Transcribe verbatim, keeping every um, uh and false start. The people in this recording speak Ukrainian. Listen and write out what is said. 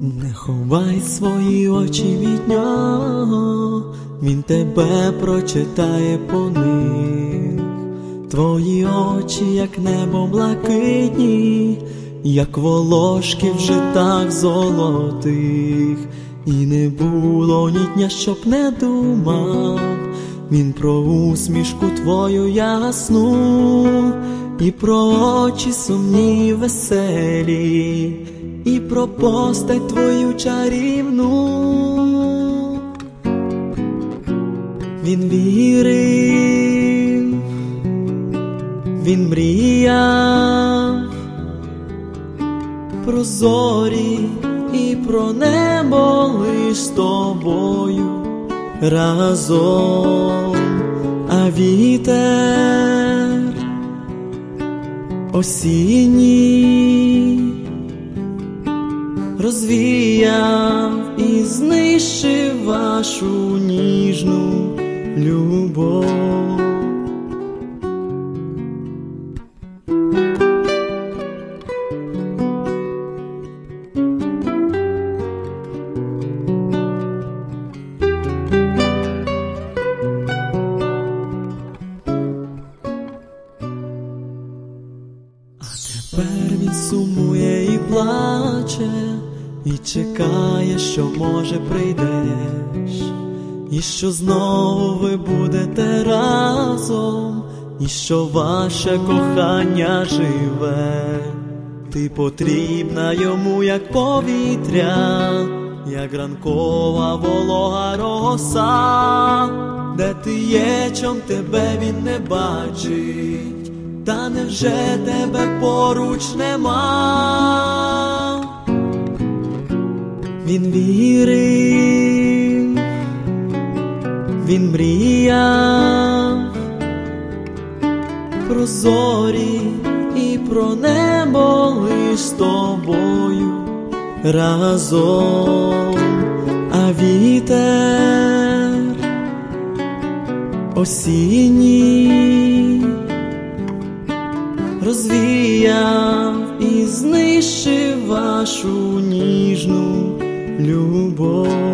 Не ховай свої очі від нього, він тебе прочитає по них. Твої очі, як небо блакитні, як волошки в житах золотих. І не було ні дня, щоб не думав він про усмішку твою ясну, і про очі сумні веселі, і про постать твою чарівну. Він вірив, він мріяв про зорі і про небо лиш з тобою разом, а вітер осінній розвіяв і знищив вашу ніжну любов. Тепер він сумує і плаче, і чекає, що може прийдеш, і що знову ви будете разом, і що ваше кохання живе. Ти потрібна йому, як повітря, як ранкова волога роса. Де ти є, чом тебе він не бачить? Та невже тебе поруч нема? Він вірив, він мріяв про зорі і про небо лиш з тобою разом, а вітер осінній розвіяв і знищив вашу ніжну любов.